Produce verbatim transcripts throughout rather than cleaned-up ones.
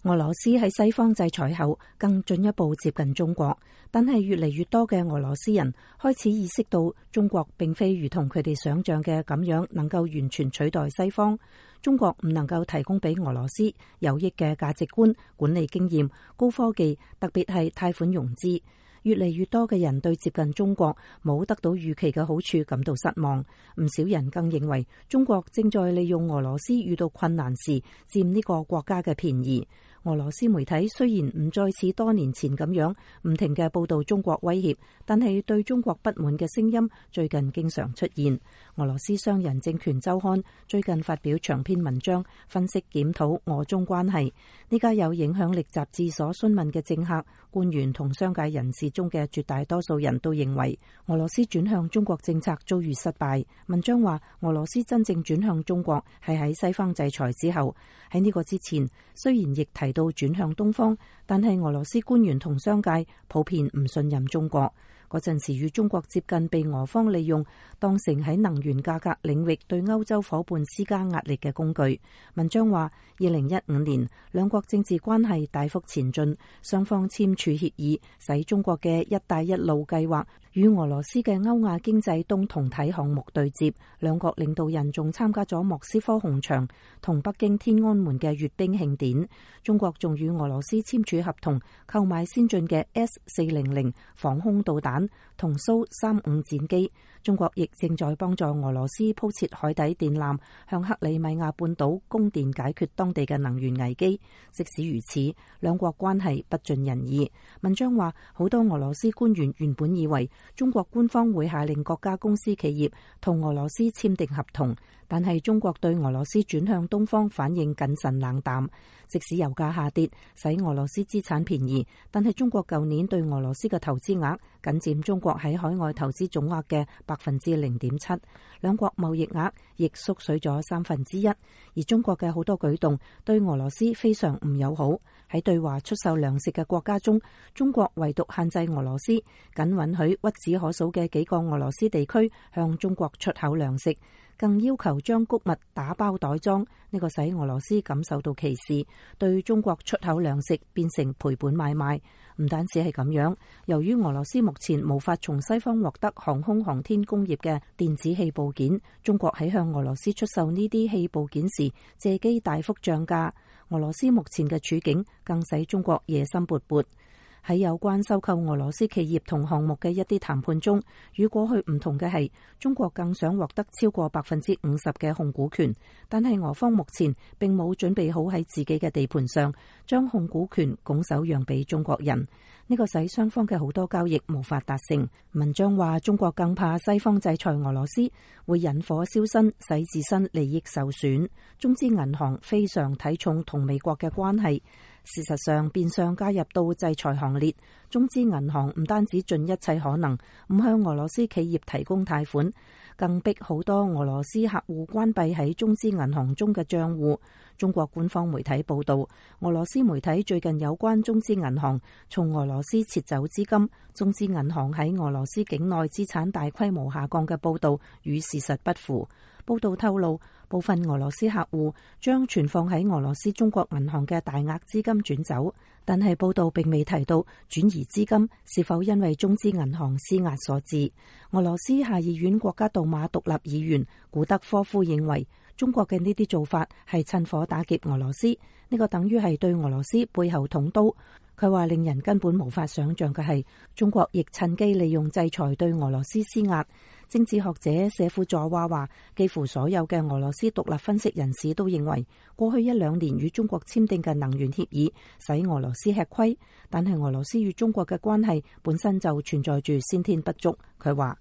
俄羅斯喺西方制裁後更進一步接近中國，但係越嚟越多嘅俄羅斯人開始意識到中國並非如同佢哋想象嘅咁樣能夠完全取代西方。中國唔能夠提供俾俄羅斯有益嘅價值觀、管理經驗、高科技，特別係貸款融資。越嚟越多嘅人對接近中國冇得到預期嘅好處感到失望，唔少人更認為中國正在利用俄羅斯遇到困難時佔呢個國家嘅便宜。俄羅斯媒體雖然唔再似多年前咁樣唔停嘅報道中國威脅，但係對中國不滿嘅聲音最近經常出現。俄羅斯商人政權週刊最近發表長篇文章分析檢討俄中關係。呢家有影響力雜誌所詢問嘅政客、官員同商界人士中嘅絕大多數人都認為俄羅斯轉向中國政策遭遇失敗。文章話俄羅斯真正轉向中國係喺西方制裁之後，喺呢個之前雖然亦提到轉向東方，但係俄羅斯官員同商界普遍唔信任中國。嗰陣時與中國接近，被俄方利用當成喺能源價格領域對歐洲夥伴施加壓力嘅工具。文章話二零一五年兩國政治關係大幅前進，雙方簽署協議，使中國嘅一帶一路計劃與俄羅斯嘅歐亞經濟東同體項目對接。兩國領導人仲參加咗莫斯科紅場同北京天安門嘅閱兵慶典。中國仲與俄羅斯簽署合同，購買先進嘅 S 四零零防空導彈同蘇三五戰機。中國亦正在幫助俄羅斯鋪設海底電纜，向克里米亞半島供電，解決當地嘅能源危機。即使如此，兩國關係不盡人意。文章話，好多俄羅斯官員原本以為中國官方會下令各家公司企業同俄羅斯簽訂合同，但係中國對俄羅斯轉向東方反應謹慎冷淡。即使油價下跌，使俄羅斯資產便宜，但係中國舊年對俄羅斯嘅投資額僅佔中國喺海外投資總額嘅百分之零點七，兩國貿易額亦縮水咗三分之一。而中國嘅好多舉動對俄羅斯非常唔友好。喺對華出售糧食嘅國家中，中國唯獨限制俄羅斯，僅允許屈指可數嘅幾個俄羅斯地區向中國出口糧食，更要求將穀物打包袋裝，呢個使俄羅斯感受到歧視，對中國出口糧食變成賠本買賣。唔單止係咁樣，由於俄羅斯目前無法從西方獲得航空航天工業嘅電子器部件，中國喺向俄羅斯出售呢啲器部件時，借機大幅漲價。俄羅斯目前嘅處境更使中國野心勃勃。喺有關收購俄羅斯企業同項目嘅一啲談判中，與過去唔同嘅係，中國更想獲得超過百分之五十嘅控股權，但係俄方目前並冇準備好喺自己嘅地盤上將控股權拱手讓俾中國人，呢個使雙方嘅好多交易無法達成。文章話，中國更怕西方制裁俄羅斯會引火燒身，使自身利益受損。中資銀行非常睇重同美國嘅關係。事實上，變相加入到制裁行列。中資銀行唔單止盡一切可能唔向俄羅斯企業提供貸款，更逼好多俄羅斯客戶關閉喺中資銀行中嘅賬戶。中國官方媒體報道，俄羅斯媒體最近有關中資銀行從俄羅斯撤走資金、中資銀行喺俄羅斯境內資產大規模下降嘅報道與事實不符。報道透露，部分俄羅斯客戶將存放喺俄羅斯中國銀行嘅大額資金轉走，但係報道並未提到轉移資金是否因為中資銀行施壓所致。俄羅斯下議院國家杜馬獨立議員古德科夫認為，中國嘅呢啲做法係趁火打劫俄羅斯，呢、這個等於係對俄羅斯背後捅刀。佢話令人根本無法想象嘅係，中國亦趁機利用制裁對俄羅斯施壓。政治學者舍夫佐娃話，幾乎所有嘅俄羅斯獨立分析人士都認為，過去一兩年與中國簽訂嘅能源協議使俄羅斯吃虧，但係俄羅斯與中國嘅關係本身就存在住先天不足。佢話，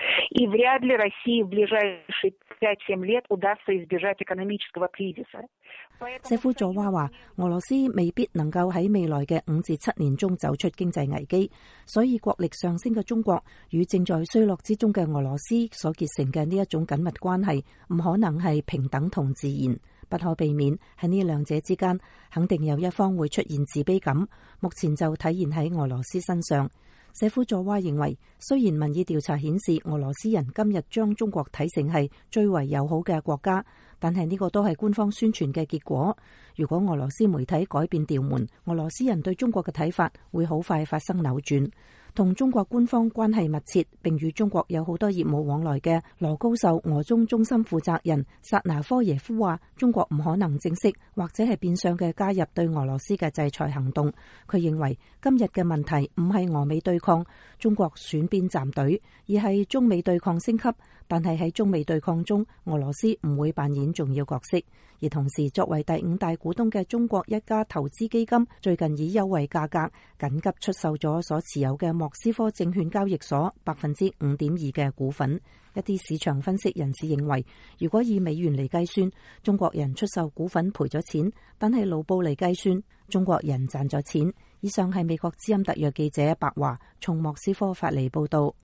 舍夫佐娃話，俄羅斯未必能夠喺未來嘅五至七年中走出經濟危機，所以國力上升嘅中國與正在衰落之中嘅俄羅斯所結成嘅呢一種緊密關係，唔可能係平等同自然，不可避免喺呢兩者之間，肯定有一方會出現自卑感。目前就體現喺俄羅斯身上。 社輔佐娃認為，雖然民意調查顯示俄羅斯人今日將中國睇成係最為友好嘅國家，但係呢個都係官方宣傳嘅結果。如果俄羅斯媒體改變調門，俄羅斯人對中國嘅睇法會好快發生扭轉。同中國官方關係密切並與中國有好多業務往來嘅羅高秀俄中中心負責人薩拿科耶夫話，中國唔可能正式或者係變相嘅加入對俄羅斯嘅制裁行動。佢認為今日嘅問題唔係俄美對抗，中國選邊站隊，而係中美對抗升級。但係喺中美對抗中，俄羅斯唔會扮演重要角色。而同時，作為第五大股東嘅中國一家投資基金，最近以優惠價格緊急出售咗所持有嘅莫斯科證券交易所百分之五點二嘅股份。一啲市場分析人士認為，如果以美元嚟計算，中國人出售股份賠咗錢，但係盧布嚟計算，中國人賺咗錢。以上係美國之音特約記者白華從莫斯科發嚟報道。